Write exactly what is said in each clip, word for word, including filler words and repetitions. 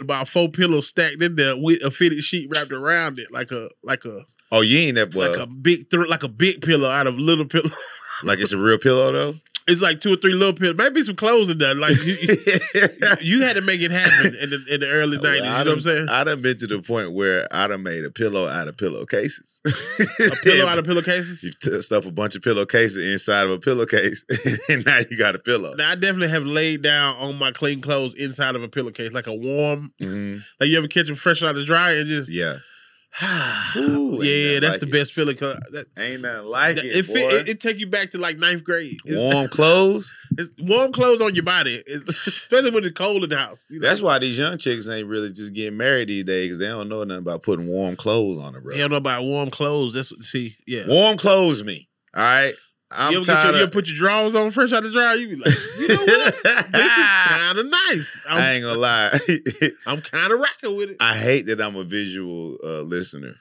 about four pillows stacked in there with a fitted sheet wrapped around it, like a like a. Oh, you ain't that well. Like a big, th- like a big pillow out of little pillow. Like it's a real pillow though. It's like two or three little pillows. Maybe some clothes in there. Like you, you had to make it happen in the in the early nineties. Well, you know what I'm saying? I done been to the point where I done made a pillow out of pillowcases. A pillow out of pillowcases. You t- stuff a bunch of pillowcases inside of a pillowcase, and now you got a pillow. Now I definitely have laid down on my clean clothes inside of a pillowcase, like a warm. Mm-hmm. Like you ever catch them fresh out of the dryer and just yeah. Ooh, yeah, that's like the it. best feeling. Cause that, ain't nothing like that, it. It, boy. it, it, it take you back to like ninth grade. It's, warm clothes, it's warm clothes on your body, it's, especially when it's cold in the house. You know? That's why these young chicks ain't really just getting married these days because they don't know nothing about putting warm clothes on them, bro. They don't know about warm clothes. That's what. See, yeah, warm clothes me. All right. I'm you ever, tired your, of... you ever put your drawers on fresh out the dryer? You be like, you know what? This is kind of nice. I'm, I ain't gonna lie. I'm kind of rocking with it. I hate that I'm a visual uh, listener.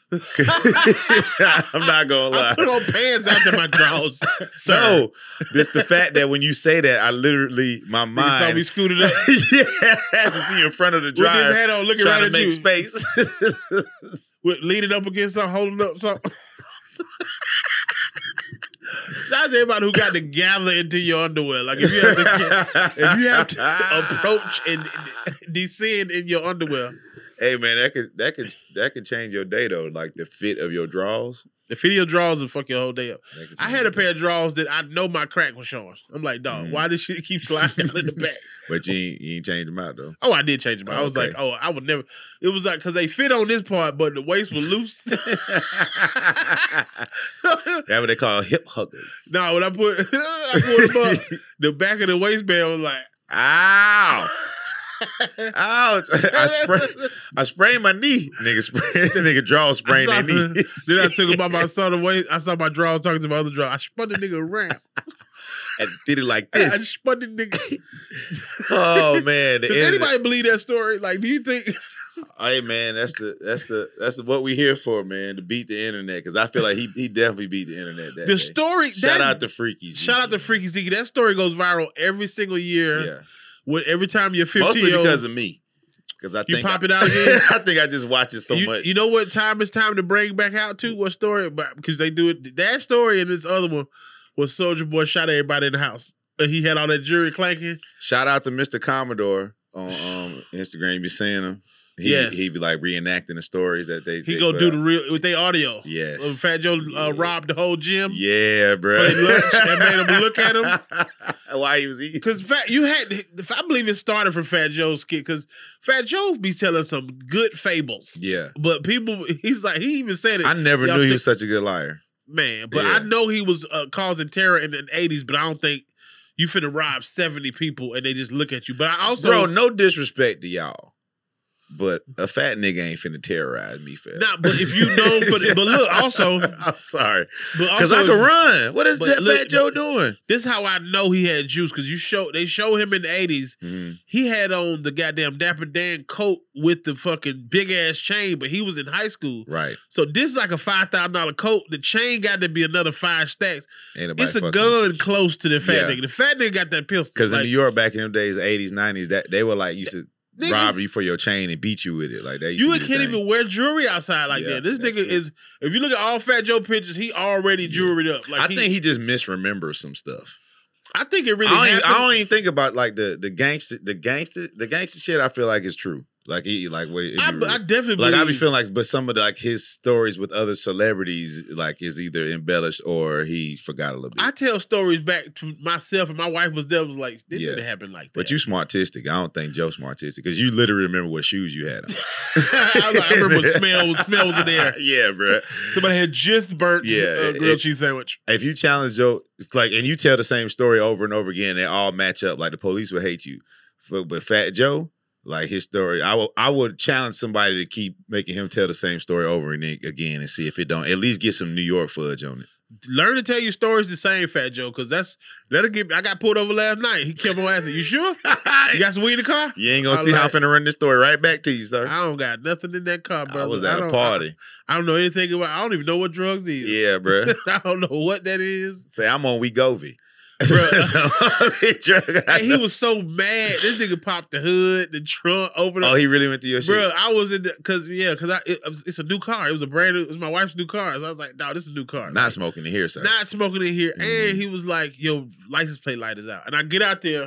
I'm not gonna lie. I put on pants after my drawers. Sir. No, it's the fact that when you say that, I literally my mind. You saw me scooted up. Yeah, I had to see you in front of the dryer. With his head on, looking trying right to at make you. space. With leaning up against something, holding up something. Shout out to everybody who got to gather into your underwear. Like if you have to, if you have to approach and descend in your underwear. Hey man, that could that could that could change your day though. Like the fit of your drawers. The fit of your drawers will fuck your whole day up. I had a pair of drawers that I know my crack was showing. I'm like, dog, mm. why this shit keep sliding in the back? But you ain't, you ain't changed them out though. Oh, I did change them out. Oh, I was okay. like, oh, I would never. It was like because they fit on this part, but the waist was loose. That's what they call hip huggers. No, when I put I put them up, the back of the waistband was like, ow. Ouch! I sprained, I sprained my knee. Nigga, sprained, nigga draw sprained their knee. Then I took them off. I saw the way. I saw my drawers talking to my other drawer. I spun the nigga around and did it like this. I spun the nigga. Oh man! Does internet. Anybody believe that story? Like, do you think? Hey man, that's the that's the that's the, what we here for, man. To beat the internet because I feel like he he definitely beat the internet. That the day. story. Shout that, out to Freaky Zeke. Shout out to Freaky Zeke. That story goes viral every single year. Yeah. When, every time you're fifteen, mostly because of me. Because I you think pop I, it out again. I think I just watch it so you, much. You know what time it's time to bring back out to? What story? Because they do it. That story and this other one was Soulja Boy shot everybody in the house. And he had all that jewelry clanking. Shout out to Mister Commodore on um, Instagram. You be seeing him. He, yes. He be like reenacting the stories that they He they go do out. the real with their audio. Yes. When Fat Joe uh, yeah. robbed the whole gym. Yeah, bro. For lunch and made him look at him. Why he was eating. Because Fat, you had, I believe it started from Fat Joe's skit. Because Fat Joe be telling some good fables. Yeah. But people, he's like, he even said it. I never knew think, he was such a good liar. Man, but yeah. I know he was uh, causing terror in the eighties, but I don't think you finna rob seventy people and they just look at you. But I also. Bro, no disrespect to y'all. But a fat nigga ain't finna terrorize me, fat. Nah, but if you know, for the, but look, also, I'm sorry, because I can run. What is that look, Fat Joe doing? This is how I know he had juice because you show they showed him in the eighties. Mm-hmm. He had on the goddamn Dapper Dan coat with the fucking big ass chain, but he was in high school, right? So this is like a five thousand dollar coat. The chain got to be another five stacks. It's a fucking... gun close to the fat yeah. nigga. The fat nigga got that pistol because like, in New York back in them days, eighties, nineties, that they were like used to. Nigga, rob you for your chain and beat you with it. Like that. You can't even wear jewelry outside like yeah, that. This nigga true. is, if you look at all Fat Joe pictures, he already jewelried yeah. up. Like I he, think he just misremembers some stuff. I think it really I don't, happened. Even, I don't even think about like the the gangster, the gangster, the gangster shit. I feel like it's true. Like he, like what? I, really, I definitely like believe. I be feeling like, but some of the, like his stories with other celebrities, like is either embellished or he forgot a little bit. I tell stories back to myself, and my wife was there. Was like, this yeah. didn't happen like that. But you smartistic. I don't think Joe smartistic because you literally remember what shoes you had on. I, like, I remember what smell smell was in there. Yeah, bro. Somebody had just burnt yeah, a grilled cheese sandwich. If you challenge Joe, it's like, and you tell the same story over and over again, they all match up. Like the police would hate you, but Fat Joe. Like his story, I will. I would challenge somebody to keep making him tell the same story over and again, and see if it don't at least get some New York fudge on it. Learn to tell your stories the same, Fat Joe, because that's that'll get. I got pulled over last night. He kept on asking, "You sure? You got some weed in the car?" You ain't gonna see like, how I'm finna run this story right back to you, sir. I don't got nothing in that car, bro. I was at I a party. I, I don't know anything about. I don't even know what drugs is. Yeah, bro. I don't know what that is. Say I'm on Wegovy. Bro, and he was so mad. This nigga popped the hood, the trunk, opened up. Oh, he really went to your shit? Bro, I was in the, cause yeah, cause I, it, it's a new car. It was a brand new, it was my wife's new car. So I was like, no, this is a new car. Not like, smoking in here, sir. Not smoking in here. Mm. And he was like, yo, license plate light is out. And I get out there,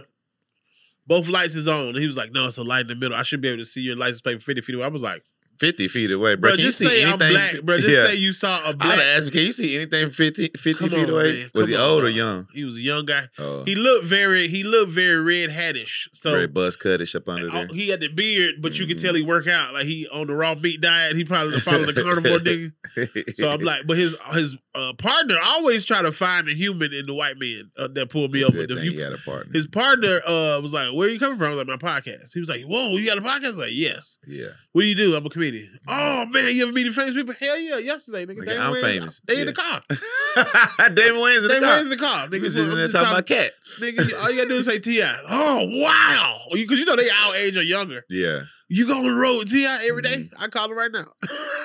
both lights is on. And he was like, no, it's a light in the middle. I should be able to see your license plate from fifty feet away. I was like, fifty feet away, bro. Bro, Can just you see say anything? I'm black, bro. Just yeah. say you saw a I black. asked him, can you see anything fifty, fifty Come feet on, away? man. Was Come he on, old bro. or young? He was a young guy. Oh. He looked very, he looked very red hattish. So Very buzz cutish up under there. he had the beard, but you could Mhm. tell he work out. Like he on the raw meat diet. He probably followed the carnivore nigga. So I'm like, but his his uh, partner always try to find the human in the white man uh, that pulled me over. Good The- thing you- he had a partner. his partner uh, was like, "Where are you coming from?" I was like, "My podcast." He was like, "Whoa, you got a podcast?" I was like, "Yes." Yeah. What do you do? I'm a comedian. Oh man, you ever meeting famous people? Hell yeah, yesterday, nigga. Nigga, Damon I'm Wayans, famous. They in Yeah. the car. Damon Wayans in the Damon car. Wayans in the car. He Nigga, was just in I'm there just talking talking- about cat. Nigga, you- all you gotta do is say T I. Oh wow, because you know they our age or younger. Yeah. You go on the road with T I every day? Mhm. I call him right now.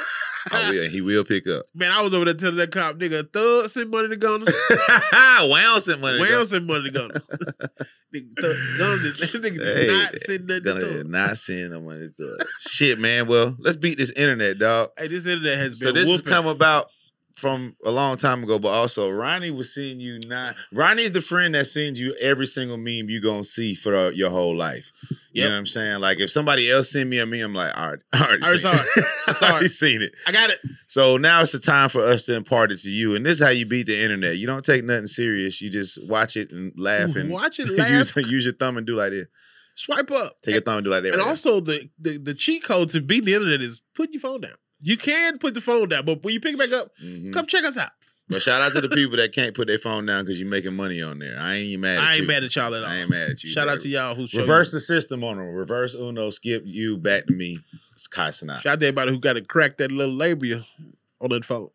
Oh, yeah. He will pick up. Man, I was over there telling that cop, nigga, thug send money to Gunner. Wow, sent money. to Wham go. send money to Gunner. Nigga, thug, Gunner did, that nigga did Hey, not send nothing to Gonna Thug. not send no money to it. Shit, man. Well, let's beat this internet, dog. Hey, this internet has been So this has whooping. come about from a long time ago, but also Ronnie was seeing you not. Ronnie's the friend that sends you every single meme you gonna see for uh, your whole life. You Yep. know what I'm saying? Like if somebody else send me a meme, I'm like, all right, I already, I already seen saw it. I saw already it. seen it. I got it. So now it's the time for us to impart it to you, and this is how you beat the internet. You don't take nothing serious. You just watch it and laugh and Watch it, use, laugh, use your thumb and do like this. swipe up. Take your thumb and do like that. And right also the, the the cheat code to beat the internet is put your phone down. You can put the phone down, but when you pick it back up, there. Mhm. come check us out. But shout out to the people that can't put their phone down because you're making money on there. I ain't even mad at I you. ain't mad at y'all at all. I ain't mad at you. Shout bro. out to y'all who show Reverse you. the system on them. Reverse Uno, skip you, back to me. It's Kai Sinatra. Shout out to everybody who got to crack that little labia on that phone.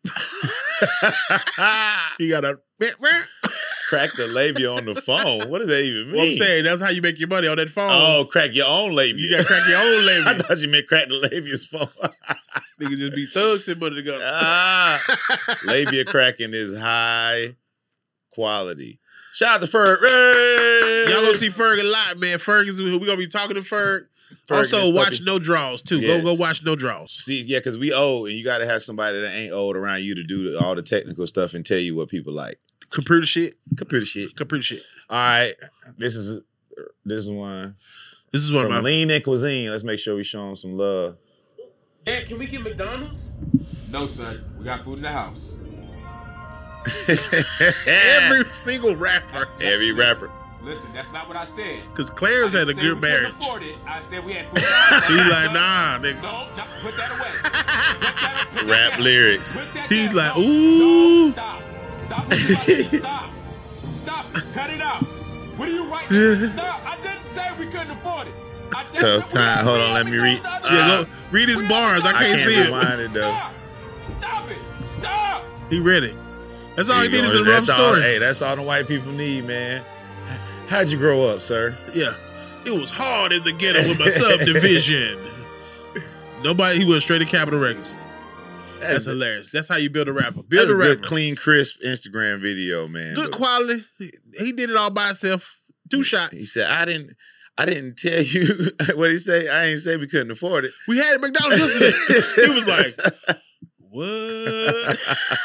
You got to. Crack the labia on the phone. What does that even mean? What I'm saying, that's how you make your money on that phone. Oh, crack your own labia. You got to crack your own I labia. thought you meant crack the labia's phone. Nigga just be thugs and money together. ah, labia cracking is high quality. Shout out to Ferg. Hey! Y'all gonna see Ferg a lot, man. Ferg is we gonna be talking to Ferg. Ferg also, is watch fucking- No Draws too. Yes. Go go watch No Draws. See, yeah, because we old, and you got to have somebody that ain't old around you to do all the technical stuff and tell you what people like. Computer shit. Computer shit. Computer shit. All right, this is this is one This is one from of my. Lean and Cuisine. Let's make sure we show them some love. Dad, can we get McDonald's? No, son. We got food in the house. Every single rapper. Every rapper. Listen, that's not what I said. Because Clarence I had a didn't say good we couldn't marriage. afford it. I said we had food in the house. He like, nah, nigga. No, no, put that away. Put that, put that Rap down. lyrics. Put that He's down. like, No, ooh. No, stop. Stop what you about to do. Stop. Stop. Cut it out. What are you writing? Stop. I didn't say we couldn't afford it. I didn't- Tough we time. had- Hold we on, had let me read. McDonald's the other Yeah, day. go read his We bars. I had can't I see can't it. rewind it though. Stop. Stop it. Stop. He read it. That's all he There you did is go. a rough That's all- story. Hey, that's all the white people need, man. How'd you grow up, sir? Yeah. It was hard in the ghetto with my subdivision. Nobody, he went straight to Capitol Records. That's hilarious. That's how you build a rapper. Build That's a a rapper. good, clean, crisp Instagram video, man. Good But quality. He- He did it all by himself. Two shots. He said, "I didn't, I didn't tell you what he say. I ain't say we couldn't afford it." We had it at McDonald's yesterday. He was like, what?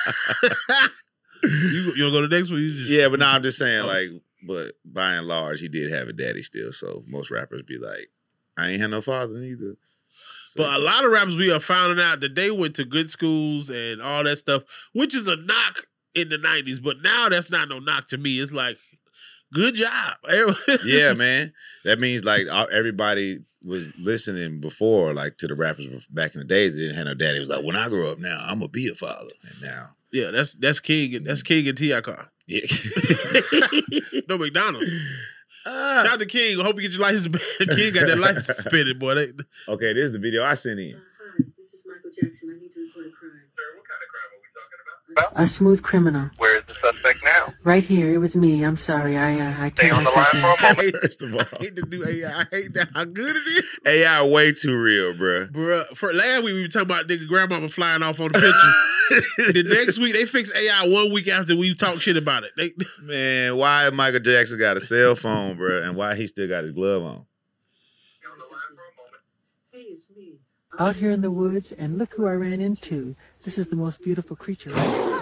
you you want to go to the next one? You just, Yeah, but now I'm just saying, like, but by and large, he did have a daddy still. So most rappers be like, "I ain't had no father neither." So, But a lot of rappers, we are finding out that they went to good schools and all that stuff, which is a knock in the nineties. But now that's not no knock to me. It's like, good job. yeah, man, that means like all- everybody was listening before, like to the rappers back in the days. They didn't have no daddy. It was like, when I grow up now, I'm gonna be a father. And now, Yeah, that's that's King and that's King and T I car. yeah. No McDonald's. Ah. Shout out to King. I hope you get your license. King got that license suspended, boy. They, Okay, this is the video I sent in. Uh, hi, this is Michael Jackson. I need to report a crime. Sir, what kind of crime are we talking about? A about? A smooth criminal. Where is the suspect now? Right here. It was me. I'm sorry. I uh, I Stay can't on the line for a I moment. hate, First of all, I hate the new A I. I hate that how good it is. A I way too real, bro. Bruh, for last week we were talking about nigga grandmama flying off on the picture. The next week they fix A I one week after we talk shit about it. They, Man, why Michael Jackson got a cell phone, bro, and why he still got his glove on? Stay on the line for a moment. Hey, it's me. Out here in the woods, and look who I ran into. This is the most beautiful creature, right?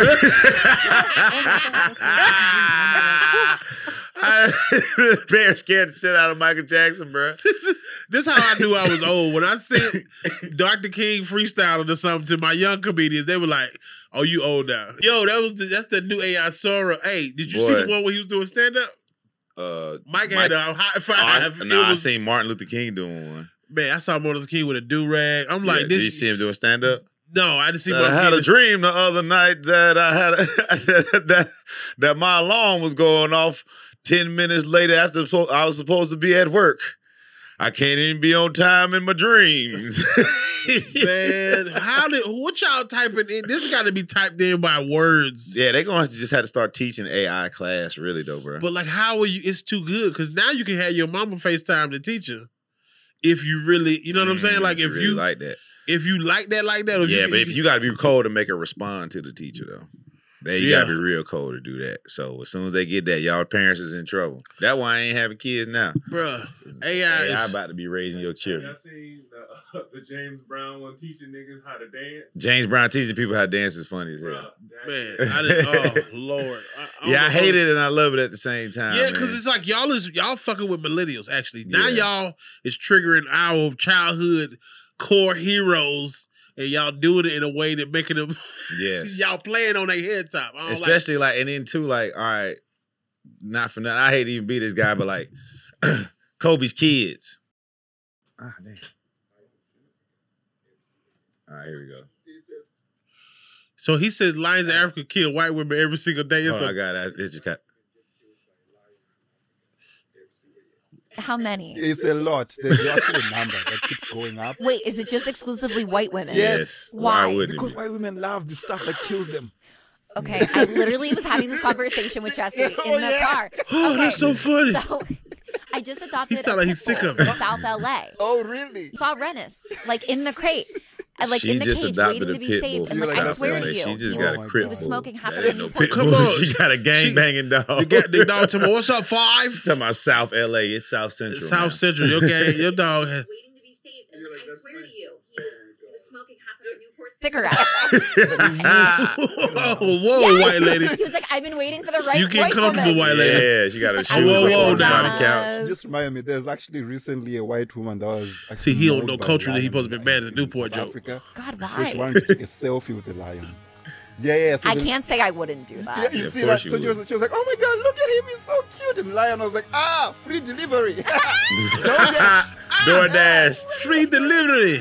Bear scared the shit out of Michael Jackson, bro. this how I knew I was old. When I sent Doctor King freestyling or something to my young comedians, they were like, "Oh, you old now." Yo, that was the, that's the new A I Sora. Hey, did you Boy. see the one where he was doing stand up? Uh, Mike, Mike- had a high I, five. nah, it was, I seen Martin Luther King doing one. man, I saw Martin Luther King with a do rag. I'm like, Yeah, this. Did you see him doing stand up? No, I didn't see. I Martin had a King. dream the other night that I had a, that that my alarm was going off ten minutes later after I was supposed to be at work. I can't even be on time in my dreams. Man, how did what y'all typing in? This got to be typed in by words. Yeah, they're gonna have to just have to start teaching A I class, really though, bro. But like, how are you? It's too good because now you can have your mama FaceTime the teacher if you really, you know what I'm saying? Mm, Like if really you like that. if you like that like that. Or Yeah, you, but if you gotta be cold to make her respond to the teacher though. They you Yeah. gotta be real cold to do that. So as soon as they get that, y'all parents is in trouble. That's why I ain't having kids now. bruh, A I A I is about to be raising your Y'all children. seen the, uh, the James Brown one teaching niggas how to dance? James Brown teaching people how to dance is funny as hell. Bruh, that man. shit- I didn't, oh Lord, I, I don't Yeah, I know. hate it and I love it at the same time. Yeah, man. because it's like y'all is y'all fucking with millennials. Actually, now Yeah. y'all is triggering our childhood core heroes, and y'all doing it in a way that making them yes. y'all playing on their head top. I don't like Especially like, and then too, like, all right, not for nothing. I hate to even be this guy, but like Kobe's kids. Ah, damn. All right, here we go. So he says lions in Africa kill white women every single day. It's Oh, a- I got it. It just got. How many? It's a lot. There's actually a number that keeps going up. Wait, is it just exclusively white women? Yes. Why? wouldn't Because it? white women love the stuff that kills them. Okay, I literally was having this conversation with Jesse in Oh, the yeah. car. oh, Okay, that's so funny. So I just adopted He sound a like he's pit sick bull of it. in South L A. Oh, really? Saw Rennis like in the crate, and like She in the just cage, adopted waiting a to be pit saved. bull And from like I South swear L A. to you, She just he got was, a crip he was bull. smoking half That of a ain't no Newport. pit Come bull. on. She got a gang banging dog. The, ga- the dog told me, "What's up, five?" Talking about South L A. It's South Central. South now. Central. Your gang, your dog. Has, Waiting to be saved, and like, I swear to you, he was he was smoking half of a Newport cigarette. whoa, whoa, white lady. He was like, I've been waiting for the right You get white comfortable, woman. white lady. Yeah, she got her He's shoes like, Whoa, like whoa, on the now. couch. Just remind me, there's actually recently a white woman that was actually See, he don't mauled know by a culture that he lion supposed to be in- mad at in Newport South joke. Africa. God, So she why? wanted to take a selfie with the lion. Yeah, yeah. So I the- can't say I wouldn't do Yeah, that. you Yeah, of see course that? you So she would. was, she was like, "Oh my God, look at him! He's so cute." And the lion was like, "Ah, free delivery." DoorDash. DoorDash. Free delivery.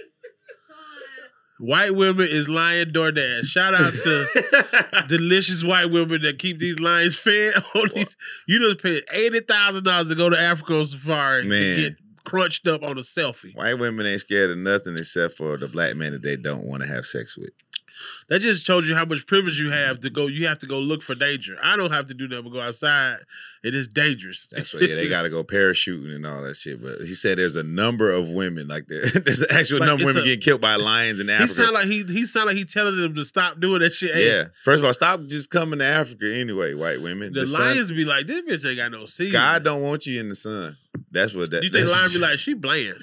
White women is lion DoorDash. Shout out to delicious white women that keep these lions fed on these. You just paid eighty thousand dollars to go to Africa on safari Man. to get crunched up on a selfie. White women ain't scared of nothing except for the black man that they don't want to have sex with. That just shows you how much privilege you have to go. You have to go look for danger. I don't have to do that but go outside. It is dangerous. That's why yeah, they got to go parachuting and all that shit. But he said there's a number of women like there, there's an actual Like, number of it's women a- getting killed by lions in He Africa. sound like he he sound like he telling them to stop doing that shit. Hey, yeah. First of all, stop just coming to Africa anyway, white women. the, sun- lions be like, this bitch ain't got no season. God don't want you in the sun. That's what that. You think that's lions be like, she bland.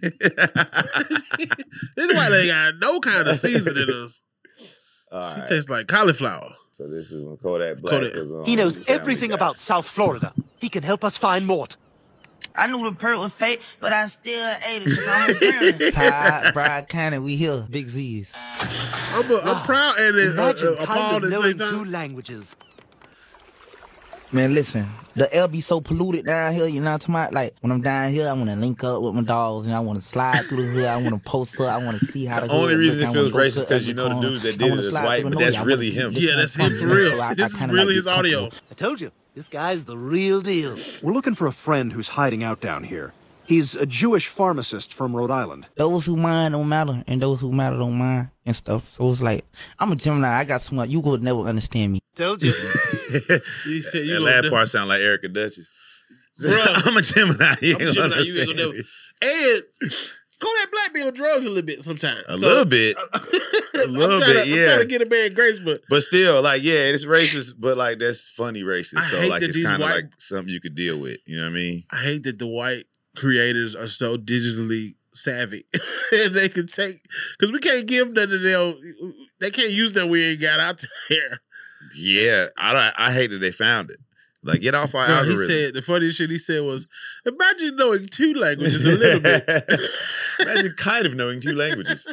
This white lady got no kind of season in us. All She right. tastes like cauliflower. So this is when Kodak Black Kodak. was on. He knows Family everything Guy. about South Florida. He can help us find Mort. I knew the perk was fake, but I still ate it because I'm a parent. Todd, Brad County, we here. Big Z's. I'm, a, I'm proud and uh, Imagine uh, kind appalled of at the same knowing two time. languages. Man, listen, the air be so polluted down here, you know what I'm talking about? Like, when I'm down here, I want to link up with my dogs, and I want to slide through the hood, I want to post up, I want to see how The the only hood reason look, it I feels wanna go racist to because you every know the corner. dudes that I did it wanna is slide white, through but the that's noise. I wanna really see him. which Yeah, one that's him funny, for you know, real. so I- I This is kinda really like his get audio. comfortable. I told you, this guy's the real deal. We're looking for a friend who's hiding out down here. He's a Jewish pharmacist from Rhode Island. Those who mind don't matter, and those who matter don't mind, and stuff. So it's like, I'm a Gemini. I got some. You will never understand me. Told you. You said you that gonna last never- part sound like Erica Duchess. Bruh. I'm a Gemini. You I'm ain't a gonna Gemini, you ain't understand gonna me. never. And Kodak Black be on drugs a little bit sometimes. A So- little bit. A little I'm trying bit, to, yeah. I'm trying to get a man grace, but But still, like, yeah, it's racist, but like that's funny racist. I So hate like that it's these kind of white- like something you could deal with. You know what I mean? I hate that the white creators are so digitally savvy and they can take because we can't give nothing. They'll they can't use that we ain't got out there. Yeah, I don't- I hate that they found it. Like, get off our Bro, he algorithm. said the funniest shit he said was, "Imagine knowing two languages a little bit." Imagine kind of knowing two languages.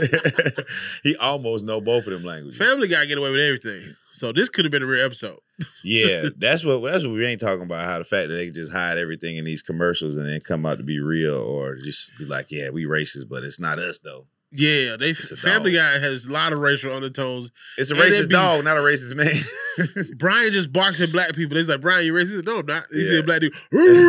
He almost know both of them languages. Family Guy get away with everything, so this could have been a real episode. Yeah, that's what that's what we ain't talking about. How the fact that they can just hide everything in these commercials and then come out to be real, or just be like, "Yeah, we racist, but it's not us though." Yeah, they Family Guy has a lot of racial undertones. It's a And racist that be- dog, not a racist man. Brian just barks at black people. He's like, "Brian, you racist?" No, I'm not. He Yeah. said, "Black dude."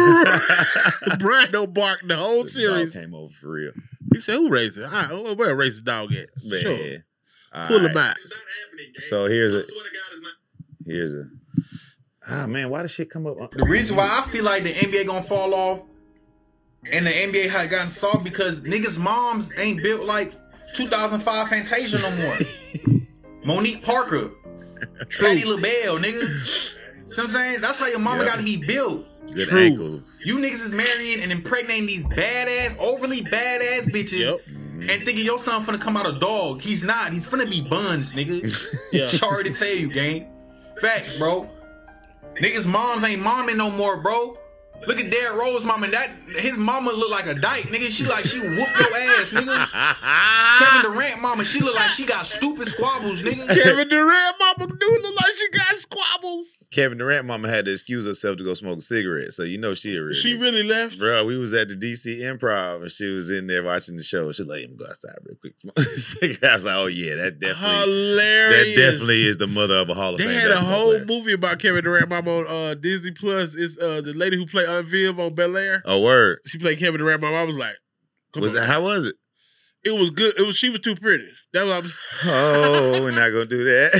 Brian don't bark the whole The series. dog came over for real. He said, "Who racist? All right, where a racist dog at?" Man. Sure, All pull right. him out. So here's a here's a ah man, why does shit come up? The reason why I feel like the N B A gonna fall off and the N B A had gotten soft because niggas' moms ain't built like two thousand five Fantasia no more. Monique Parker, Patti LaBelle, nigga. See what I'm saying? That's how your mama Yep. gotta be built. Good True. ankles. You niggas is marrying and impregnating these badass, overly badass bitches. Yep. And thinking your son finna come out a dog. He's not. He's finna be buns, nigga. Yeah. Sorry to tell you, gang. Facts, bro. Niggas' moms ain't momming no more, bro. Look at Derrick Rose mama. That his mama look like a dyke, nigga. She like she whoop your ass, nigga. Kevin Durant mama, she look like she got stupid squabbles, nigga. Kevin Durant mama do look like she got squabbles. Kevin Durant mama had to excuse herself to go smoke a cigarette, so you know she a real She nigga. really left. Bro, we was at the D C Improv and she was in there watching the show. She let him go outside real quick. Smoke a cigarette. I was like, oh yeah, that definitely Hilarious. that definitely is the mother of a Hall of They Fame. had a basketball whole player. movie about Kevin Durant mama on uh, Disney Plus. It's uh, the lady who played Aunt Viv on Bel Air. Oh word. She played Kevin Durant mama. I was like, come Was on. that how was it? It was good. It was she was too pretty. That was I was. Oh, we're not gonna do that.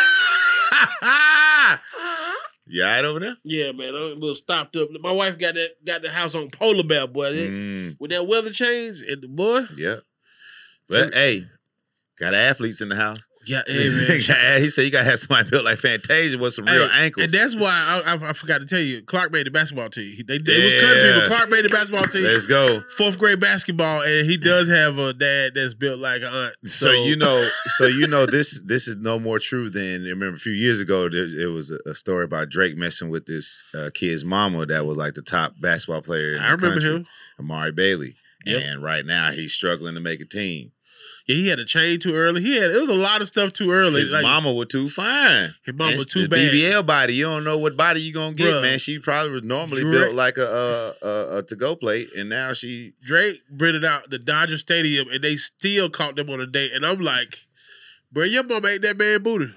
You all right over there? Yeah, man, I'm a little stopped up. My wife got that got the house on polar bear, boy. It- Mm, With that weather change, and the boy, yeah. But hey, got athletes in the house. yeah, hey man. he said you gotta have somebody built like Fantasia with some real Hey, ankles. And that's why I, I, I forgot to tell you, Clark made the basketball team. He- They, they was country, Yeah. but Clark made the basketball team. Let's go. Fourth grade basketball, and he does have a dad that's built like an aunt. So, So, you know, so you know this this is no more true than remember a few years ago there it was a, a story about Drake messing with this uh, kid's mama that was like the top basketball player in I the remember country, him. Amari Bailey. Yep. And right now he's struggling to make a team. Yeah, he had a chain too early. He had it was a lot of stuff too early. His Like, mama was too fine. His mama And was too the bad. B B L body, you don't know what body you gonna get, Bruh. man. She probably was normally Drake- built like a a, a, a to go plate, and now she Drake rented out the Dodger Stadium, and they still caught them on a date. And I'm like, bro, your mama ain't that man booty.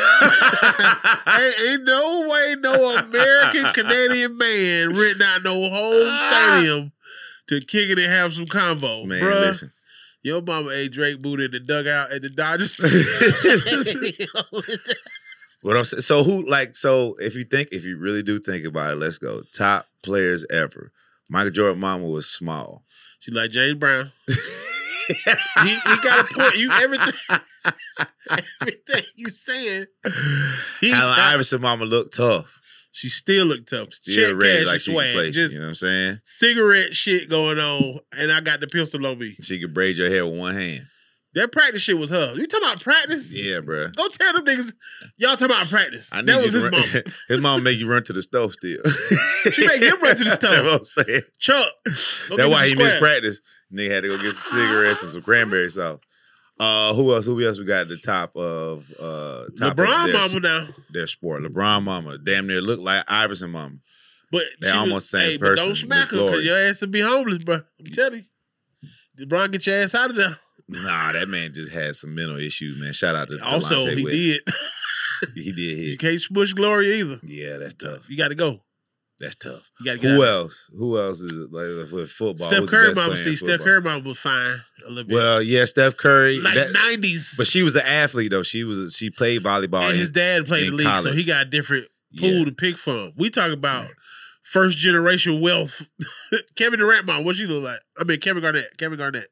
ain't, ain't no way no American Canadian man renting out no whole stadium to kick it and have some convo. man. Bruh, Listen, your mama ate Drake booty in the dugout at the Dodger Stadium. what I'm saying. So who like so if you think if you really do think about it, let's go top players ever. Michael Jordan mama was small. She like James Brown. he, he got a point. You everything, everything you saying. He's Allen not- Iverson mama looked tough. She still looked tough. Still Check ready cash like and she could swag. play. Just You know what I'm saying? cigarette shit going on, and I got the pistol on me. She could braid your hair with one hand. That practice shit was her. You talking about practice? Yeah, bruh. Go tell them niggas, y'all talking about practice. I need That you was to his run- mom. His mom make you run to the stove still. She make him run to the stove. That's what I'm saying. Chuck. go That's get why me he some missed square. practice. Nigga had to go get some cigarettes and some cranberry sauce. Uh, who else? Who else we got at the top of uh top LeBron of their, mama now. their sport? LeBron mama. Damn near looked like Iverson mama. But They she almost was, same hey, but person, don't smack her Miss because Glory. your ass will be homeless, bro. I'm telling you. LeBron, get your ass out of there. Nah, that man just had some mental issues, man. Shout out to Also, Delonte he West. did. He did You his. can't smush Glory either. Yeah, that's tough. You got to go. That's tough. You gotta get Who out. else? Who else is it? Like with football? Steph Who's the Curry best mama, player see, in Steph football? Curry mama was fine a little bit. Well, yeah, Steph Curry, like that- nineties. but she was an athlete though. She was she played volleyball. And in- his dad played in the league, so college. he got a different pool Yeah. to pick from. We talk about first generation wealth. Kevin Durant mom, what she look like? I mean, Kevin Garnett. Kevin Garnett.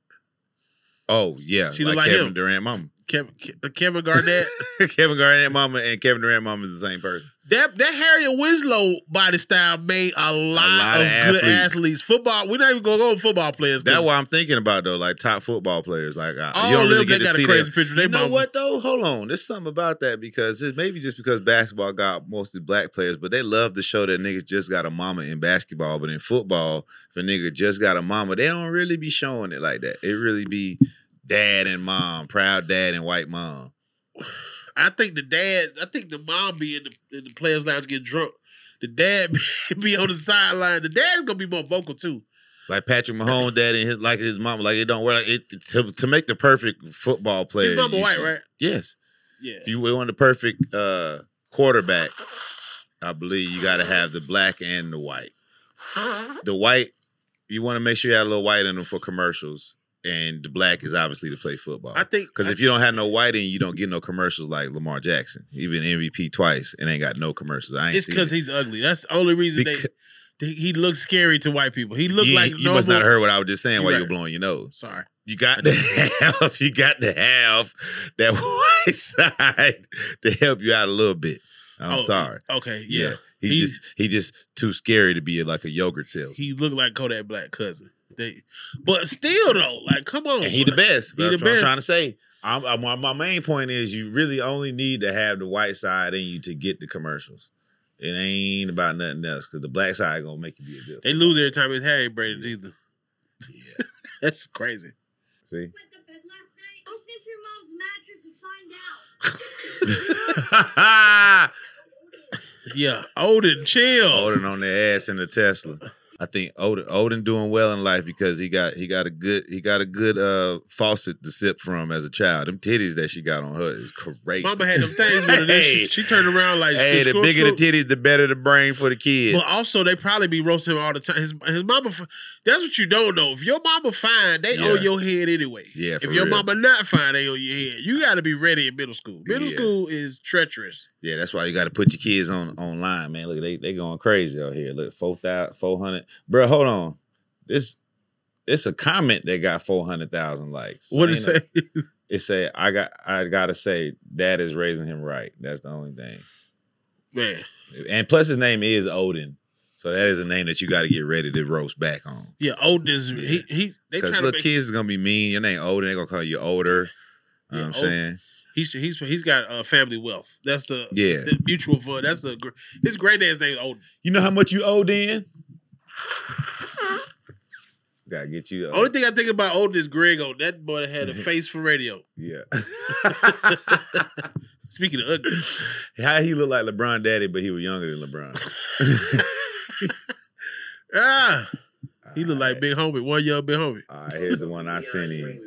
Oh yeah, She like, look like Kevin him. Durant mama. Kevin, Ke- Kevin Garnett. Kevin Garnett mama and Kevin Durant mama is the same person. That that Harriet Winslow body style made a lot, lot of, of good athletes. athletes. Football, we're not even gonna go with football players. 'cause That's what I'm thinking about though, like top football players. Like I- all you don't of really them, get they to got see a crazy them. picture. They You know mama. what though? Hold on, there's something about that because it's maybe just because basketball got mostly black players, but they love to show that niggas just got a mama in basketball. But in football, if a nigga just got a mama, they don't really be showing it like that. It really be dad and mom, proud dad and white mom. I think the dad, I think the mom be in the, in the players' lounge get drunk. The dad be, be on the sideline. The dad's gonna be more vocal too. Like Patrick Mahomes' dad and his like his mama, like it don't work. Like it to, to make the perfect football player. His mama you white, should- right? Yes. Yeah. If you want the perfect uh, quarterback, I believe you got to have the black and the white. The white, you want to make sure you have a little white in them for commercials, and the black is obviously to play football. I think because if you don't have no white in you, you don't get no commercials like Lamar Jackson, even M V P twice, and ain't got no commercials. I ain't It's seen because it. he's ugly. That's the only reason Beca- they, they. He looks scary to white people. He looked you, like you normal. must not have heard what I was just saying You while you right. were blowing your nose. Sorry. You got to have, you got to have that white side to help you out a little bit. I'm Oh, sorry. Okay, yeah. He's He- just he just too scary to be like a yogurt salesman. He looked like Kodak Black cousin. They, but still though, like come on, And he the best. He That's the what I'm best. trying to say. I'm, I'm- my, my main point is you really only need to have the white side in you to get the commercials. It ain't about nothing else because the black side gonna make you be a good. They lose every time his hair ain't braided either. Yeah, that's crazy. See. I'll sniff your mom's mattress and find out. Yeah, Odin, chill. Odin on their ass in the Tesla. I think Odin, Odin doing well in life because he got he got a good he got a good uh, faucet to sip from as a child. Them titties that she got on her is crazy. Mama had them things with her. Then she, Hey. she turned around like Hey, the screw- bigger the screw- titties, the better the brain for the kid. But also, they probably be roasting him all the time. His his mama. f- That's what you don't know. If your mama fine, they Yeah. own your head anyway. Yeah, If for your real. mama not fine, they own your head. You got to be ready in middle school. Middle Yeah. school is treacherous. Yeah, that's why you got to put your kids on online, man. Look, they they going crazy out here. Look, four thousand, four hundred. Bro, hold on. This it's a comment that got four hundred thousand likes. What it Ain't say? a- It say I got I gotta say dad is raising him right. That's the only thing. Man, And plus his name is Odin, so that is a name that you got to get ready to roast back on. yeah, Odin is he he. They Because trying to little make, kids is gonna be mean. Your name Odin, they gonna call you older. You know Yeah, what I'm Odin. saying? He's he's he's got uh, family wealth. That's the Yeah. the mutual fund. That's a gr- his granddad's name is Odin. You know how much you owe then? Gotta get you. Only thing I think about Odin is Grego. That boy had a face for radio. Yeah. Speaking of ugly, How he look like LeBron daddy, but he was younger than LeBron. ah, he look like Big Homie, one young Big Homie. All right, here's the one I sent him.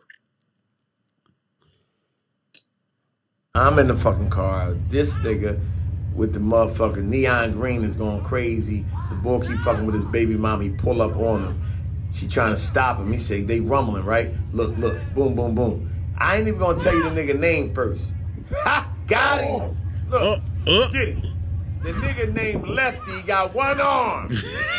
I'm in the fucking car. This nigga with the motherfucking neon green is going crazy. The boy keep fucking with his baby mom. He pull up on him. She trying to stop him. He say, they rumbling, right? Look, look, boom, boom, boom. I ain't even gonna tell you the nigga name first. Ha! Got him. Look, uh, get it. The nigga named Lefty got one arm.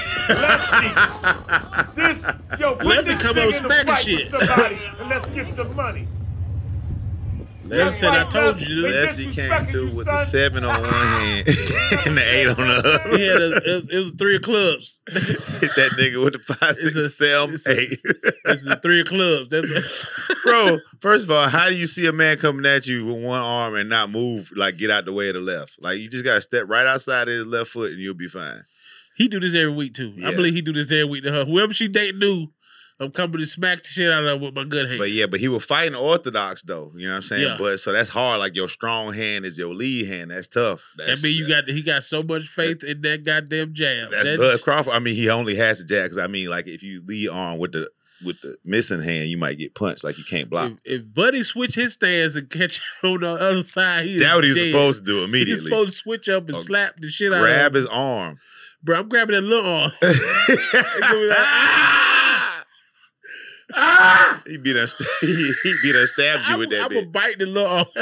Lefty. This, yo, put Lefty this come nigga up in the smacking fight shit. with somebody and let's get some money. Lefty said, I told you. Lefty came through with the seven on one hand and the eight on the other. He had a, it, was, it was three of clubs. Hit that nigga with the five, six, a- seven, eight. This is a three of clubs. That's Bro, first of all, how do you see a man coming at you with one arm and not move, like get out the way of the left? Like you just gotta step right outside of his left foot and you'll be fine. He do this every week too. I Yeah. believe he do this every week to her. Whoever she date knew, I'm coming to smack the shit out of her with my good hand. But yeah, but he was fighting orthodox though. You know what I'm saying? Yeah. But so that's hard. Like your strong hand is your lead hand. That's tough. That's, that mean you got he got so much faith in that goddamn jab. that's That- Bud Crawford. I mean, he only has the jab because I mean, like if you lead arm with the with the missing hand, you might get punched. Like you can't block. If, if Buddy switch his stance and catch on the other side, he That's is what he's dead. supposed to do He's immediately. supposed to switch up and Or slap the shit out of Grab him. his arm. Bro, I'm grabbing that little arm. It's gonna be like, ah! Ah! He beat us. He beat us. Stabbed you I'm, with that. I'm bitch. gonna bite the little arm.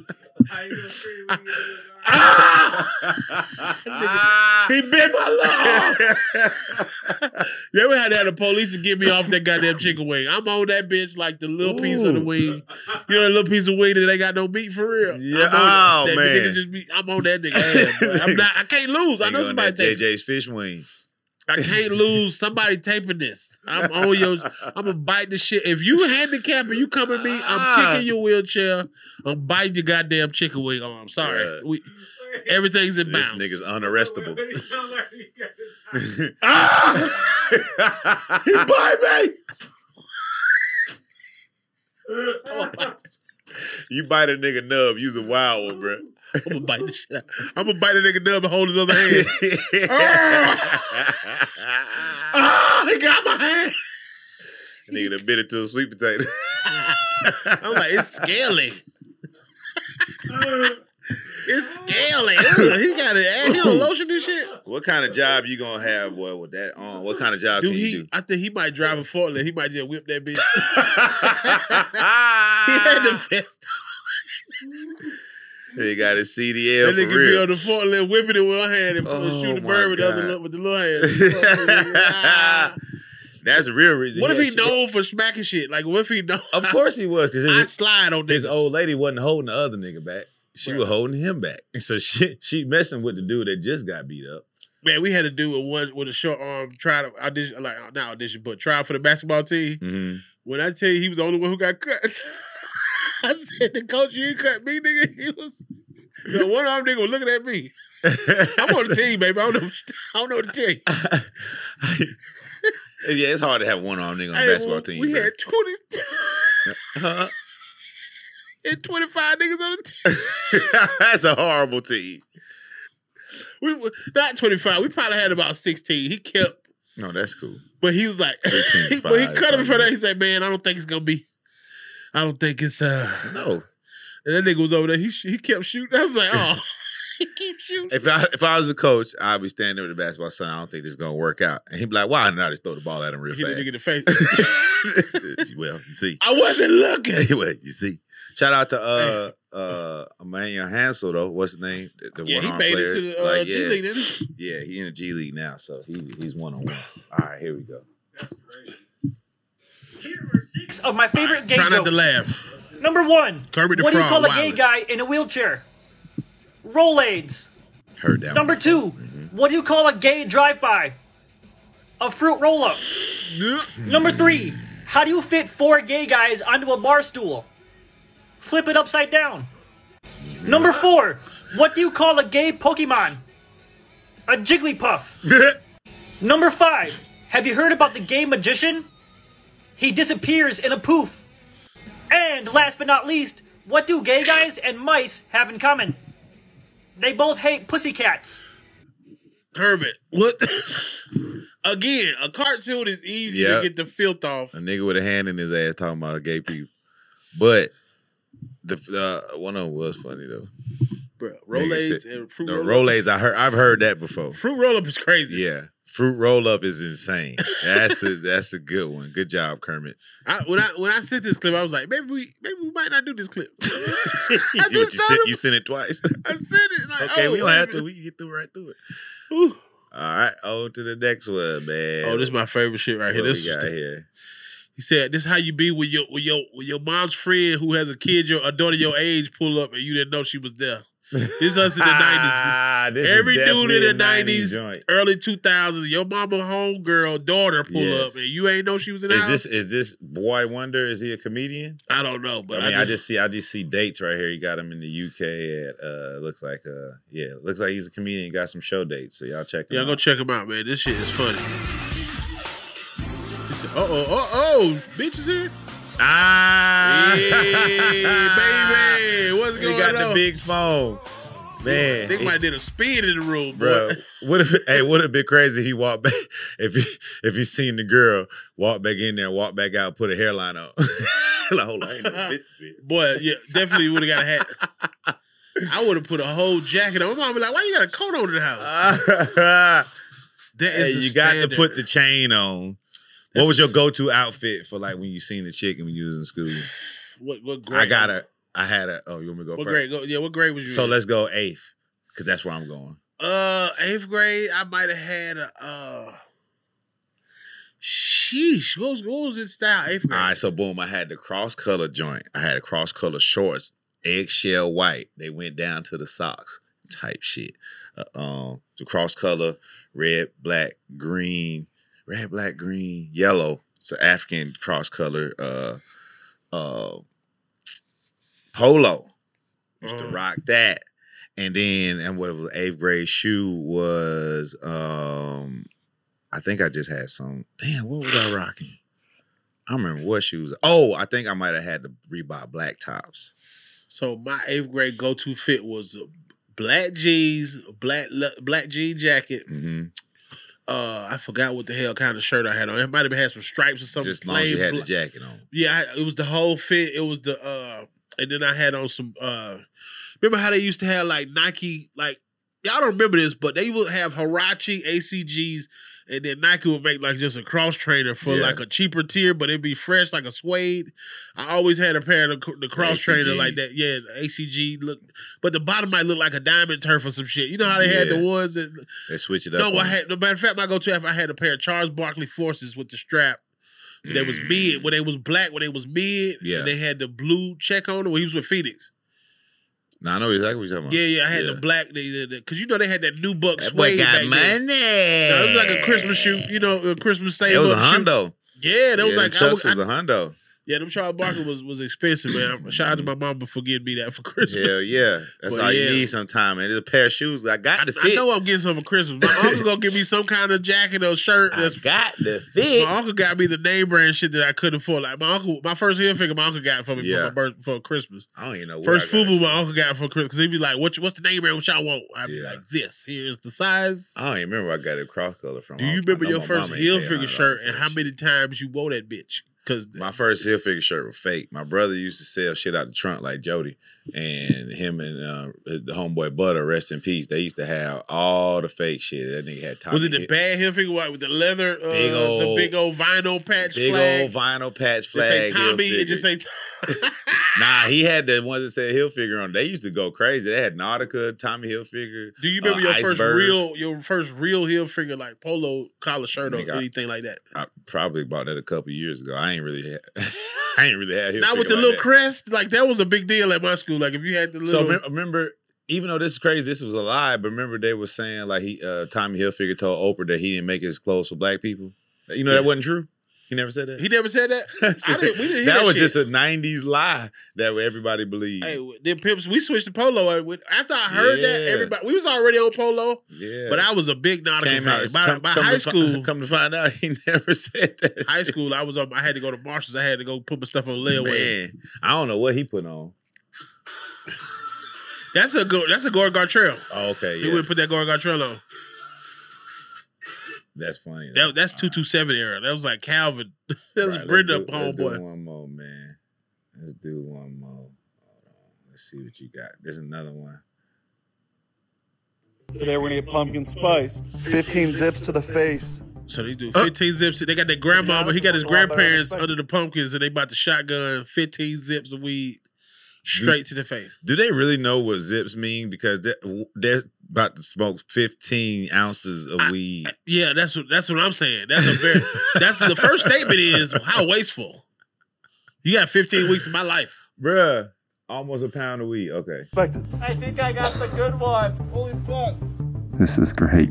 He bit my lung. You ever had to have the police to get me off that goddamn chicken wing? I'm on that bitch like the little Ooh. piece of the wing. You know, the little piece of wing that they got no meat for real. Yeah, I'm on oh that, that man, nigga just be, I'm on that nigga ass. Bro. I'm not. I can't lose. I know somebody J take J's fish wing. I can't lose. Somebody taping this. I'm on your. I'm gonna bite the shit. If you handicap and you come at me, I'm Ah. kicking your wheelchair. I'm biting your goddamn chicken wing arm. Sorry, Bruh. we, everything's in This bounds. nigga's unarrestable. Ah! He bite me. You bite a nigga nub, use a wild one, bro. I'm gonna bite the shit out. I'm gonna bite the nigga nub and hold his other hand. Ah! Ah, he got my hand. Nigga done bit it to a sweet potato. I'm like, it's scaly. It's scaly. Ugh, he got it. He don't lotion this shit. What kind of job you gonna have, boy, with that on? What kind of job Dude, can you he, do? I think he might drive a forklift. He might just whip that bitch. He had the vest. He got his C D L That for nigga be real. on the forklift whipping it with one hand and Oh, shoot the my bird with the, other, God. li- with the little hand. Ah. That's the real reason. What if he had shit. known for smacking shit? Like, what if he know? Of course he was, because I his, slide on his niggas. old lady wasn't holding the other nigga back. She Bruh. was holding him back. And so she she messing with the dude that just got beat up. Man, we had to do it one with a short arm, try to audition, like not audition, but try for the basketball team. Mm-hmm. When I tell you he was the only one who got cut, I said, the coach, you ain't cut me, nigga. He was, you know, one arm nigga was looking at me. I'm on the team, baby. I don't know, I don't know what to tell you. Yeah, it's hard to have one arm nigga on a Hey, basketball well, team. We bro. had twenty Huh? and twenty-five niggas on the team. That's a horrible team. We were- not twenty-five. We probably had about sixteen. He kept, No, that's cool. but he was like, fifteen to but he five, cut him in front of. something. He said, "Man, I don't think it's gonna be. I don't think it's uh." No. And that nigga was over there. He sh- he kept shooting. I was like, oh, he keeps shooting. If I if I was a coach, I'd be standing there with the basketball son. I don't think this is gonna work out. And he'd be like, "Why not? Just throw the ball at him real Hit the fast." nigga in the face. Well, you see. I wasn't looking. Well, you see. Shout out to uh uh Emmanuel Hansel though. What's his name? The, the Yeah, he one-arm made player. it to the uh, Like, G yeah. League, didn't he? Yeah, he in the G League now, so he he's one on one. All right, here we go. Six of my favorite gay Try jokes. not to laugh. Number one. Kermit the what do you Frog, call a gay wildin'. guy in a wheelchair? Rolades. Heard that. Number one. two. What do you call a gay drive-by? A fruit roll-up. Number three. How do you fit four gay guys onto a bar stool? Flip it upside down. Number four. What do you call a gay Pokemon? A Jigglypuff. Number five. Have you heard about the gay magician? He disappears in a poof. And last but not least, what do gay guys and mice have in common? They both hate pussycats. Kermit, what? Again, a cartoon is easy Yep. to get the filth off. A nigga with a hand in his ass talking about gay people. But the uh, one of them was funny though. Bro, Nigga Rolades said- and fruit No, roll-up. Rolades, I heard I've heard that before. Fruit roll-up is crazy. Yeah. Fruit roll up is insane. That's a that's a good one. Good job, Kermit. I, when I when I sent this clip, I was like, maybe we maybe we might not do this clip. I you, just you, thought sent, of- you sent it twice. I sent it like, Okay, oh, we don't wait a have to. minute. We can get through right through it. Ooh. All right, on to the next one, man. Oh, this is my favorite shit right here. What This we is got the- here. He said, "This how you be with your with your with your mom's friend who has a kid, your a daughter your age, pull up and you didn't know she was there." This us in the Ah, nineties. this is Every dude definitely in the a nineties nineties, joint. early two thousands, your mama homegirl daughter pull Yes. up and you ain't know she was in the Is house. this is this Boy Wonder? Is he a comedian? I don't know, but I mean, I I just, just see I just see dates right here. He got him in the U K at uh looks like uh yeah, looks like he's a comedian. He got some show dates. So y'all check him yeah, out. go check him out, man. This shit is funny. Uh oh, uh oh, bitches here. Ah, Hey, baby, what's he going got on? the big phone. Man, I think he- might did a spin in the room, bro. bro. What if hey, would have been crazy if he walked back if he if he seen the girl walk back in there, walk back out, put a hairline on. Like, hold on, ain't no bitches here. Boy, yeah, definitely would have got a hat. I would have put a whole jacket on. My mom be like, "Why you got a coat on in the house?" That Hey, is a you got to standard. put the chain on. That's What was a your s- go-to outfit for like when you seen the chick and when you was in school? What what grade? I got a. I had a. Oh, you want me to go What first? grade? Go, yeah, what grade was you So in? let's go eighth, because that's where I'm going. Uh, eighth grade, I might have had a. Uh, sheesh, what was, what was it style? Eighth All grade. right, so boom, I had the cross color joint. I had a cross color shorts, eggshell white. They went down to the socks, type shit. Uh, um, the cross color, red, black, green, red, black, green, yellow. It's an African cross color. Uh, uh, polo. Used to Uh-huh. rock that. And then, and what was eighth grade shoe was, um, I think I just had some. Damn, what was I rocking? I don't remember what shoes. Oh, I think I might have had the Reebok black tops. So my eighth grade go to fit was uh, black jeans, black le- black jean jacket. Mm-hmm. Uh, I forgot what the hell kind of shirt I had on. It might have had some stripes or something. Just as long as you plain had bla- the jacket on. Yeah, I, it was the whole fit. It was the uh, and then I had on some. uh Remember how they used to have like Nike, like y'all don't remember this, but they would have Huarache A C Gs, and then Nike would make like just a cross trainer for Yeah. like a cheaper tier, but it'd be fresh like a suede. I always had a pair of the, the cross trainer A C Gs. like that. Yeah, the A C G look, but the bottom might look like a diamond turf or some shit. You know how they had the Yeah. ones that. They switch it up. No, on I you. had. No matter of fact, my go-to if I had a pair of Charles Barkley Forces with the strap. They was mid when they was black when they was mid. Yeah. And they had the blue check on it when he was with Phoenix. Now I know exactly what you're talking about. Yeah, yeah, I had Yeah. the black because you know they had that new buck That boy suede got back then. money. No, it was like a Christmas shoe, you know, a Christmas save It was a up shoe. hundo. Yeah, that was Yeah, like them I Chucks was, was I- a hundo. yeah, them Charles Barkley was was expensive, man. Shout out to my mom for getting me that for Christmas. Hell yeah. That's But all yeah. you need sometime, man. There's a pair of shoes. I got the I fit. know I'm getting something for Christmas. My uncle gonna give me some kind of jacket or shirt. I That's got the fit. My uncle got me the name brand shit that I couldn't afford. Like my uncle, my first heel figure, my uncle got for me Yeah. for my birth for Christmas. I don't even know what First I got. FUBU, my uncle got for Christmas because he'd be like, "What? What's the name brand? What y'all want?" I'd be Yeah. like, "This. Here's the size." I don't even remember where I got a cross color from. Do I- you I remember know your my first mama ain't heel pay figure one shirt dollars and how many times you wore that bitch? Because My first heel figure shirt was fake. My brother used to sell shit out the trunk like Jody, and him and uh, the homeboy Butter, rest in peace. They used to have all the fake shit. That nigga had Tommy was it the Hill- bad heel figure what, with the leather, uh, Big the old- big old vinyl patch big flag? old vinyl patch Just flag. say heel Tommy. It figure. just say. Nah, he had the ones that said heel figure on. They used to go crazy. They had Nautica, Tommy Hilfiger. Do you remember uh, your first Iceberg. real, your first real heel figure like polo collar shirt or Nigga, I- anything like that? I probably bought that a couple years ago. I ain't really had. I ain't really had heel Not with figure the like little that. crest, like that was a big deal at my school. Like if you had the So little. remember, remember, even though this is crazy, this was a lie. But remember, they were saying like he, uh, Tommy Hilfiger told Oprah that he didn't make his clothes for black people. You know Yeah. that wasn't true. He never said that. he never said that. I didn't, we didn't hear that that was shit. just a nineties lie that everybody believed. Hey, then pimps, we switched to polo. and with- After I heard that, Yeah. everybody we was already on polo, yeah, but I was a big Nautica Came fan. out- By, come- by come high to fi- school, come to find out, he never said that. high shit. school, I was on. I had to go to Marshalls. I had to go put my stuff on layaway. Man, I don't know what he put on. That's a go. That's a Gordon Gartrell. Oh, okay, He yeah, would put that Gordon Gartrell on. that's funny. That, that's two two seven era. That was like Calvin. that was Right, let's Brenda do- let's do homeboy. one more, man. Let's do one more. Hold on. Let's see what you got. There's another one. Today we're gonna get pumpkin spiced. fifteen zips to the face. So they do fifteen zips. They got their grandmama. He got his grandparents under the pumpkins, and they bought the shotgun. Fifteen zips of weed straight to the face. Do they really know what zips mean? Because they're, they're about to smoke fifteen ounces of weed. Yeah, that's what that's what I'm saying. That's a very that's the first statement is how wasteful. You got fifteen weeks of my life. Bruh, almost a pound of weed. Okay. I think I got the good one. Holy fuck. This is great.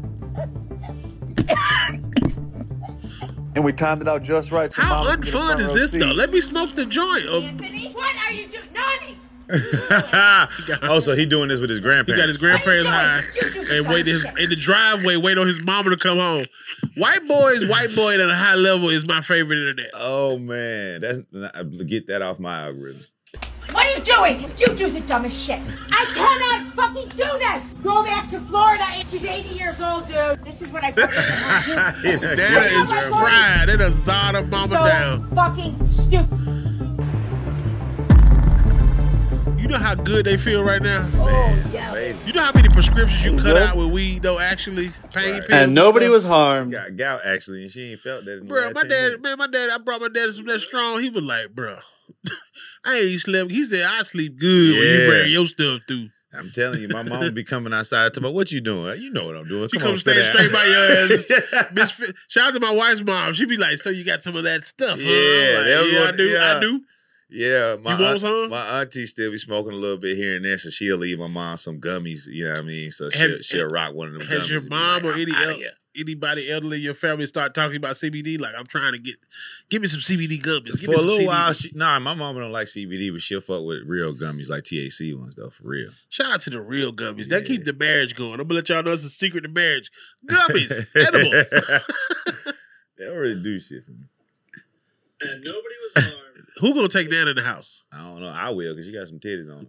And we timed it out just right. So How Mama can get a unfun front is row this seat. though? Let me smoke the joint. Oh, What are you doing? Nani! Oh, so he doing this with his he grandparents. got his grandparents high and wait his, in the driveway, wait on his mama to come home. White boys, white boy at a high level is my favorite internet. Oh man, that's get that off my algorithm. What are you doing? You do the dumbest shit. I cannot fucking do this. Go back to Florida. She's eighty years old, dude. This is what I fucking do. Nana is fried. It done zawed her mama so down. fucking stupid. You know how good they feel right now? Oh, yeah. You know how many prescriptions you cut out with weed don't actually pain pills? And nobody stuff? was harmed. Got gout actually, and she ain't felt that. In the Bro, last my ten dad, minutes. man, my dad, I brought my dad some that strong. He was like, bro, I ain't slept. He said, I sleep good when you Yeah. bring your stuff through. I'm telling you, my mom be coming outside to me. What you doing? You know what I'm doing. She Come come on, sit stand down. straight by your ass. Miss Fi- Shout out to my wife's mom. She be like, so you got some of that stuff, huh? Yeah, Like, that was yeah, I what- do, yeah. I do. Yeah, my You want aunt- some? my auntie still be smoking a little bit here and there, so she'll leave my mom some gummies. You know what I mean? So she'll, Have- she'll rock one of them gummies. Has your and be mom like, or "I'm any outta el- here." anybody elderly in your family start talking about C B D? Like, I'm trying to get, give me some C B D gummies. Give For me a some little C B D. while, she, nah, my mama don't like C B D, but she'll fuck with real gummies like T H C ones though, for real. Shout out to the real gummies. That keep the marriage going. I'm gonna let y'all know it's a secret to marriage. Gummies, edibles. They don't really do shit for me. And nobody was harmed. Who gonna take that in the house? I don't know. I will because you got some titties on.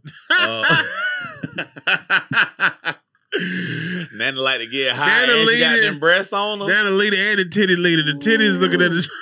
Uh, Nana like to get high Nana and she got leader- them breasts on them. Nana leader and the titty leader. The titties looking at the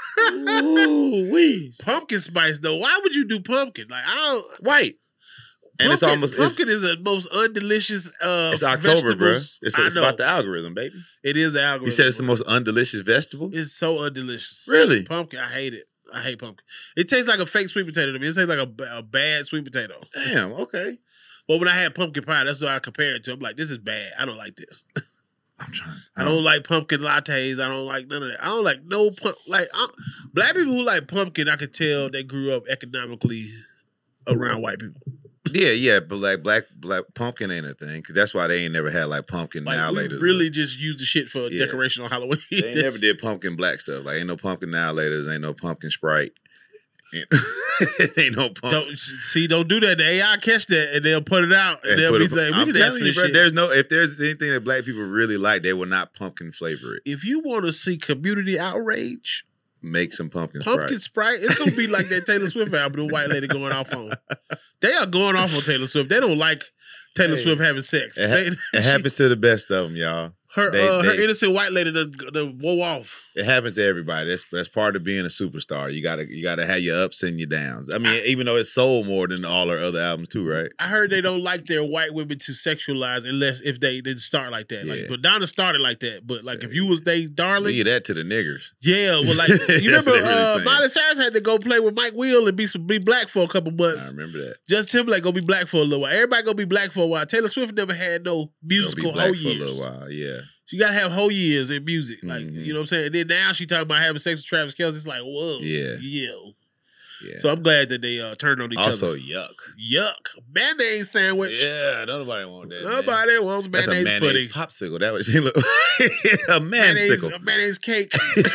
Ooh, wee. pumpkin spice though. Why would you do pumpkin? Like I don't. White. And it's Pumpkin- almost it's, pumpkin is the most undelicious. Uh, it's October, bro. vegetables. It's, I it's know. about the algorithm, baby. It is the algorithm. He said it's the most undelicious vegetable. It's so undelicious. Really? Pumpkin. I hate it. I hate pumpkin. It tastes like a fake sweet potato to me. It tastes like a, ba- a bad sweet potato. Damn. Okay. But when I had pumpkin pie, that's what I compare it to. I'm like, this is bad. I don't like this. I'm trying. I don't like pumpkin lattes. I don't like none of that. I don't like no pump. Like I, black people who like pumpkin, I could tell they grew up economically around white people. Yeah, yeah, but like black black pumpkin ain't a thing. Cause that's why they ain't never had like pumpkin Like now we later. really just use the shit for Yeah. decoration on Halloween. They ain't never did pumpkin black stuff. Like ain't no pumpkin now later. Ain't no pumpkin Sprite. Ain't, ain't no pumpkin. Don't see. Don't do that. The A I catch that and they'll put it out and, And they'll put be it- like, "We I'm didn't ask telling for you, this bro. shit." There's no if there's anything that black people really like, they will not pumpkin flavor it. If you want to see community outrage, Make some pumpkin, pumpkin Sprite. Sprite, it's gonna be like that Taylor Swift album, the white lady going off on. They are going off on Taylor Swift. They don't like Taylor Hey, Swift having sex. It, ha- They- it she- happens to the best of them, y'all. Her They- uh, her they- innocent white lady the the whoa off. It happens to everybody. That's that's part of being a superstar. You gotta you gotta have your ups and your downs. I mean, even though it sold more than all her other albums too, right? I heard they don't like their white women to sexualize unless if they didn't start like that. Like Yeah. Madonna started like that, but like if you was they darling, Leave that to the niggers. yeah. Well, like you That's remember what they really uh, saying. Miley Cyrus had to go play with Mike Will and be some be black for a couple I months. remember that. Just Timberlake gonna be black for a little while. Everybody gonna be black for a while. Taylor Swift never had no Gonna musical be black whole for a years. little while. Yeah. She gotta have whole years in music. Like, Mhm. you know what I'm saying? And then now she talking about having sex with Travis Kelce. It's like, whoa. Yeah. Yeah. Yeah. So I'm glad that they uh, turned on each also, other. yuck. Yuck. Mayonnaise sandwich. Yeah, nobody want that. man. Nobody wants That's mayonnaise, a mayonnaise pudding. popsicle. That was she look a Mayonnaise, mansicle. a mayonnaise cake.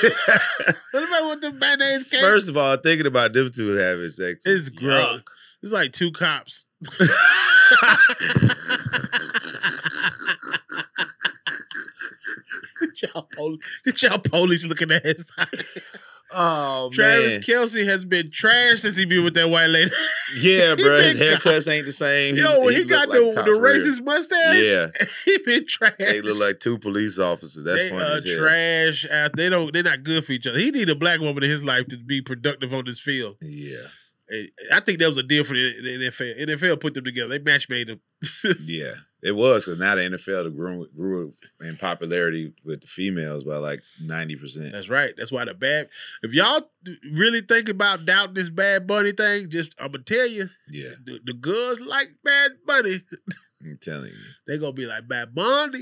Nobody want the mayonnaise cake. First of all, thinking about them two having sex, it's gross. It's like two cops. Get y'all, pol- get y'all police looking at his Oh Travis man, Kelce has been trashed since he been with that white lady. yeah, He bro. His been haircuts ain't the same. Yo, he, look got like the, Cop the for real. racist mustache. Yeah, he been trash. they look like two police officers. That's They funny. are as hell. trash. After, they don't. They're not good for each other. He need a black woman in his life to be productive on this field. Yeah, And I think that was a deal for the, the N F L. N F L put them together. They match made them. yeah, it was because now the N F L grew grew in popularity with the females by like ninety percent. That's right. That's why the bad. If y'all really think about doubting this Bad Bunny thing, just I'm gonna tell you, Yeah, the, the girls like Bad Bunny. I'm telling you. They gonna be like Bad Bunny.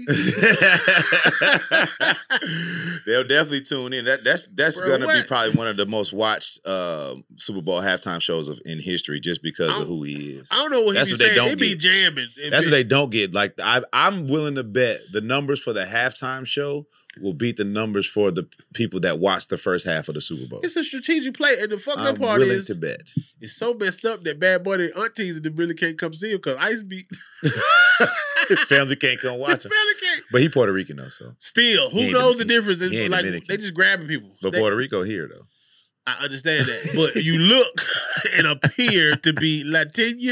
They'll definitely tune in. That that's that's Bro, gonna what? be probably one of the most watched uh, Super Bowl halftime shows of in history, just because of who he is. I don't know what That's he what be they saying. don't They be get. jamming. If That's it- what they don't get. Like I, I'm willing to bet the numbers for the halftime show will beat the numbers for the people that watched the first half of the Super Bowl. It's a strategic play, and the fucked I'm up part willing is to bet. it's so messed up that Bad Bunny aunties and them really can't come see him because Ice beat. Family can't come watch him, Family can't. but he Puerto Rican though, so. Still, He who ain't knows Domin- the difference? In, he ain't like Dominican. they just grabbing people. But They- Puerto Rico here though. I understand that, but you look and appear to be Latina.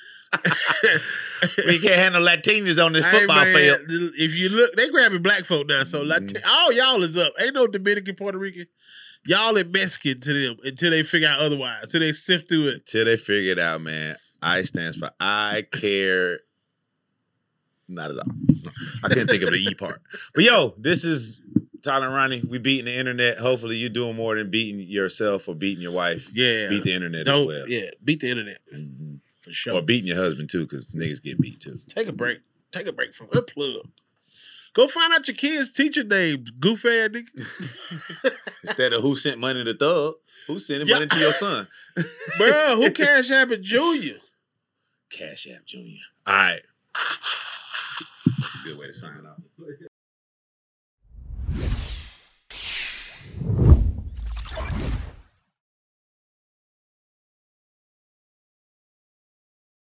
We can't handle Latinos on this Hey, football man, field. If you look, they grabbing black folk now. So Mm-hmm. Latin, all y'all is up. Ain't no Dominican, Puerto Rican. Y'all are Mexican to them until they figure out otherwise. Until they sift through it. Till they figure it out, man. I stands for I care. Not at all. No, I couldn't think of the E part. But yo, this is Tyler and Ronnie. We beating the internet. Hopefully, you're doing more than beating yourself or beating your wife. Yeah, beat the internet Don't, as well. Yeah, beat the internet mm-hmm. for sure. Or beating your husband too, because niggas get beat too. Take a break. Take a break from a plug. Go find out your kids' teacher names, goof ass nigga. Instead of who sent money to Thug, who sent Yeah. money to your son? Bro, who Cash App it Junior? Cash App Junior. All right. That's a good way to sign off.